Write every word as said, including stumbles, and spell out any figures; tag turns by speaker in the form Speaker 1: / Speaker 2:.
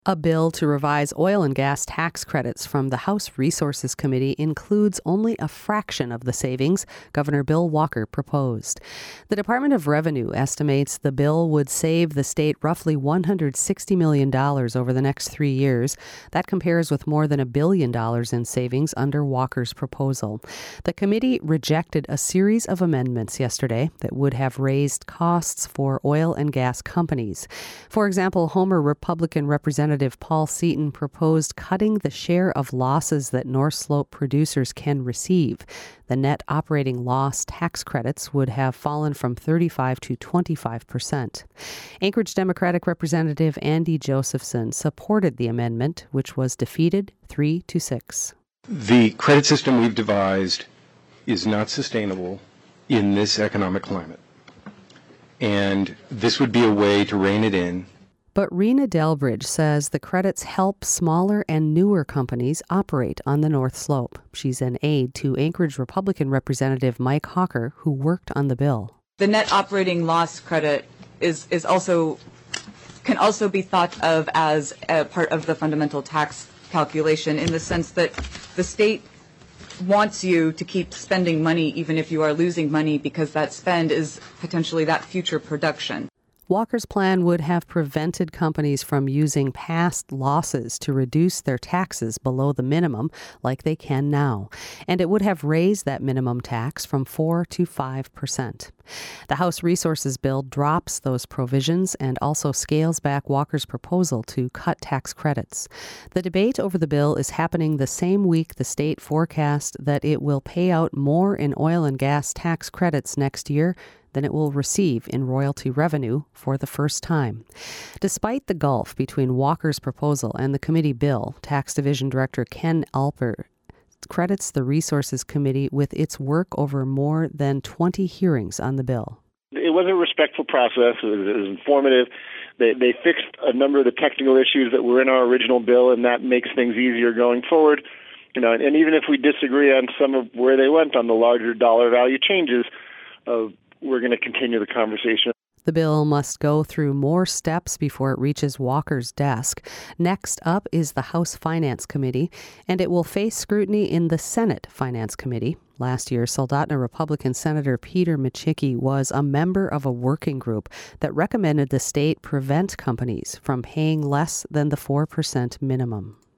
Speaker 1: A bill to revise oil and gas tax credits from the House Resources Committee includes only a fraction of the savings Governor Bill Walker proposed. The Department of Revenue estimates the bill would save the state roughly one hundred sixty million dollars over the next three years. That compares with more than a billion dollars in savings under Walker's proposal. The committee rejected a series of amendments yesterday that would have raised costs for oil and gas companies. For example, Homer Republican Representative Paul Seaton proposed cutting the share of losses that North Slope producers can receive. The net operating loss tax credits would have fallen from thirty-five to twenty-five percent. Anchorage Democratic Representative Andy Josephson supported the amendment, which was defeated three to six.
Speaker 2: The credit system we've devised is not sustainable in this economic climate. And this would be a way to rein it in.
Speaker 1: But Rena Delbridge says the credits help smaller and newer companies operate on the North Slope. She's an aide to Anchorage Republican Representative Mike Hawker, who worked on the bill.
Speaker 3: The net operating loss credit is, is also can also be thought of as a part of the fundamental tax calculation, in the sense that the state wants you to keep spending money even if you are losing money, because that spend is potentially that future production.
Speaker 1: Walker's plan would have prevented companies from using past losses to reduce their taxes below the minimum like they can now, and it would have raised that minimum tax from four to five percent. The House Resources Bill drops those provisions and also scales back Walker's proposal to cut tax credits. The debate over the bill is happening the same week the state forecast that it will pay out more in oil and gas tax credits next year than it will receive in royalty revenue for the first time. Despite the gulf between Walker's proposal and the committee bill, Tax Division Director Ken Alper credits the Resources Committee with its work over more than twenty hearings on the bill.
Speaker 4: It was a respectful process. It was, it was informative. They, they fixed a number of the technical issues that were in our original bill, and that makes things easier going forward. You know, and, and even if we disagree on some of where they went on the larger dollar value changes, uh, we're going to continue the conversation.
Speaker 1: The bill must go through more steps before it reaches Walker's desk. Next up is the House Finance Committee, and it will face scrutiny in the Senate Finance Committee. Last year, Soldotna Republican Senator Peter Micciche was a member of a working group that recommended the state prevent companies from paying less than the four percent minimum.